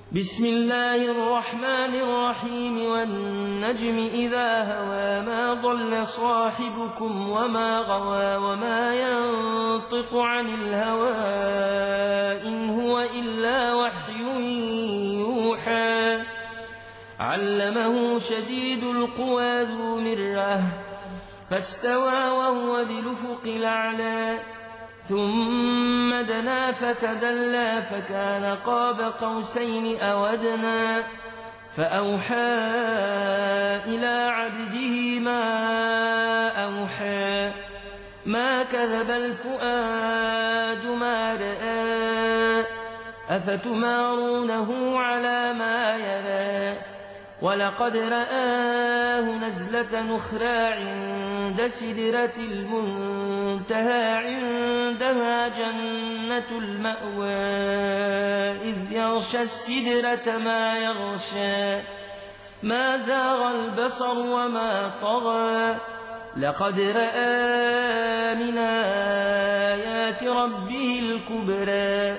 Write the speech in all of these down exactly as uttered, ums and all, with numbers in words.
بسم الله الرحمن الرحيم والنجم إذا هوى ما ضل صاحبكم وما غوى وما ينطق عن الهوى إن هو إلا وحي يوحى علمه شديد القوى ذو مرة فاستوى وهو بالأفق الأعلى ثم دنا فتدلى فكان قاب قوسين أو أدنى فأوحى إلى عبده ما أوحى ما كذب الفؤاد ما رأى أفتمارونه على ما يرى ولقد رآه نزلة أخرى عند سدرة المنتهى عندها جنة المأوى إذ يغشى السدرة ما يغشى ما زاغ البصر وما طغى لقد رأى من آيات ربه الكبرى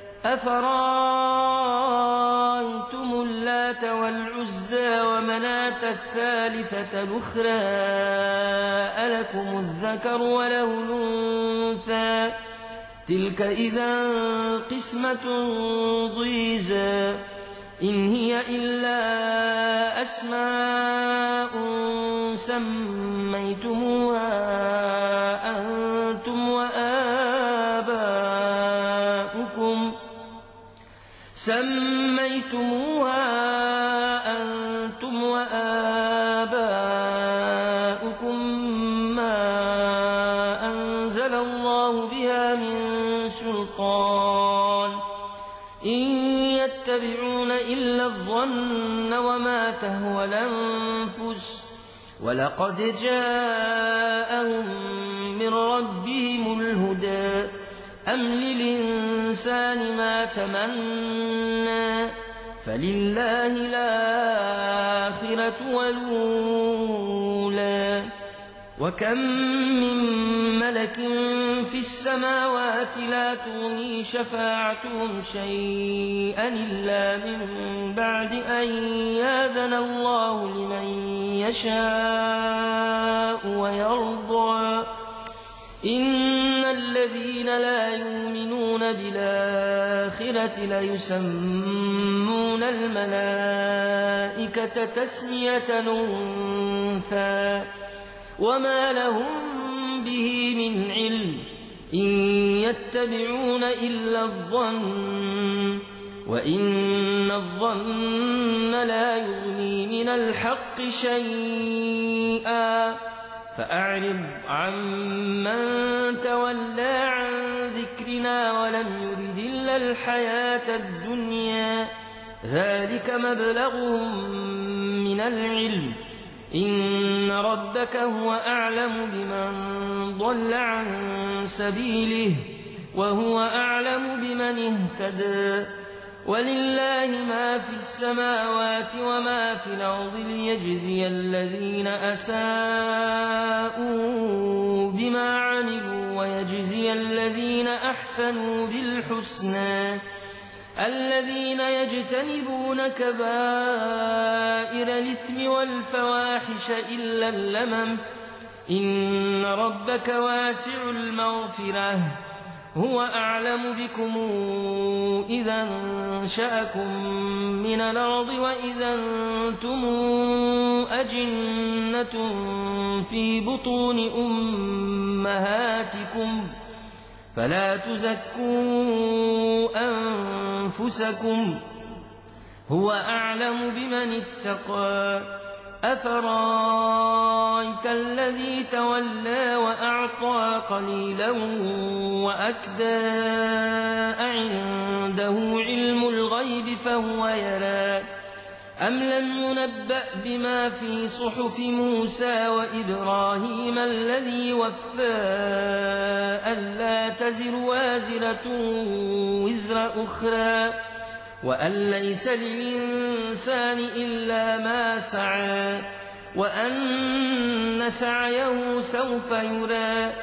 أفرأيتم اللات والعزى ومناة الثالثة الأخرى ألكم الذكر وله الأنثى تلك إذا قسمة ضيزى إن هي إلا أسماء سميتموها أنتم وآباؤكم سميتموها أنتم وآباؤكم ما أنزل الله بها من سلطان إن يتبعون إلا الظن وما تهوى الأنفس ولقد جاءهم من ربهم الهدى أم للإنسان ما تمنى فلله الآخرة والأولى وكم من ملك في السماوات لا تغني شفاعتهم شيئا إلا من بعد أن يأذن الله لمن يشاء ويرضى إن الذين لا يؤمنون بالآخرة ليسمون الملائكة تسمية الأنثى وما لهم به من علم إن يتبعون إلا الظن وإن الظن لا يغني من الحق شيئا فأعرض عمن تولى عن ذكرنا ولم يرد إلا الحياة الدنيا ذلك مبلغهم من العلم إن ربك هو أعلم بمن ضل عن سبيله وهو أعلم بمن اهتدى ولله ما في السماوات وما في الأرض ليجزي الذين أساءوا بما عملوا ويجزي الذين أحسنوا بالحسنى الذين يجتنبون كبائر الإثم والفواحش إلا اللمم إن ربك واسع المغفرة هو أعلم بكم إذا انشأكم من الأرض وإذا أنتم أجنة في بطون أمهاتكم فلا تزكوا أنفسكم هو أعلم بمن اتقى أفرأيت الذي تولى وأعطى قليلا وأكدى أعنده علم الغيب فهو يرى أم لم ينبأ بما في صحف موسى وإبراهيم الذي وفى ألا تزر وازرة وزر أخرى وأن ليس للإنسان إلا ما سعى وأن سعيه سوف يرى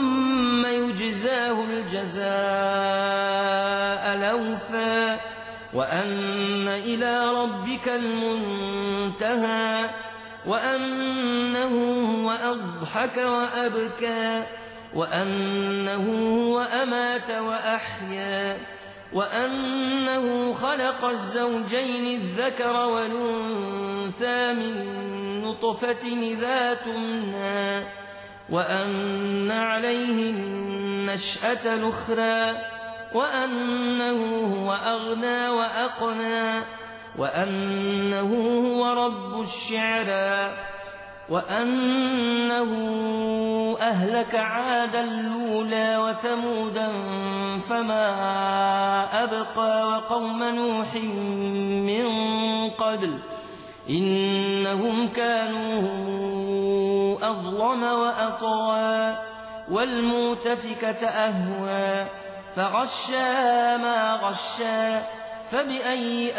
ثم يجزاه الجزاء الأوفى وأن إلى ربك المنتهى وأنه هو أضحك وأبكى وأنه هو أمات وأحيا وأنه خلق الزوجين الذكر والأنثى من نطفة إذا تمنى وأن عليه النشأة الأخرى وأنه هو أغنى وأقنى وأنه هو رب الشعرى وأنه أهلك عادا الأولى وثمودا فما أبقى وقوم نوح من قبل إنهم كانوا أظلم وأطغى والمؤتفكة أهوى فغشاها ما غشى فبأي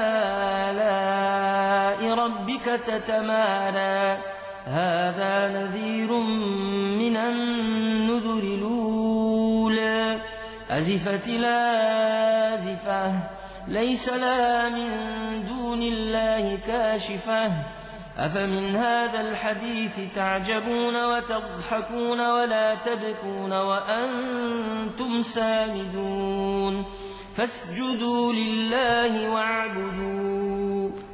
آلاء ربك تتمارى هذا نذير من النذر الأولى أزفت الآزفة ليس لها من دون الله كاشفة أفمن هذا الحديث تعجبون وتضحكون ولا تبكون وأنتم سامدون فاسجدوا لله واعبدوا